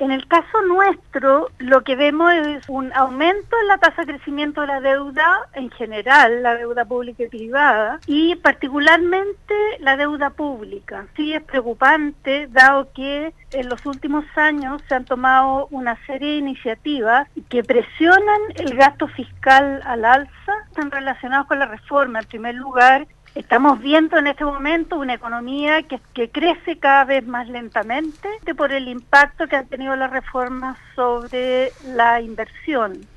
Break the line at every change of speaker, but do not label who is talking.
En el caso nuestro, lo que vemos es un aumento en la tasa de crecimiento de la deuda en general, la deuda pública y privada, y particularmente la deuda pública. Sí es preocupante, dado que en los últimos años se han tomado una serie de iniciativas que presionan el gasto fiscal al alza, están relacionados con la reforma. En primer lugar, estamos viendo en este momento una economía que crece cada vez más lentamente por el impacto que han tenido las reformas sobre la inversión.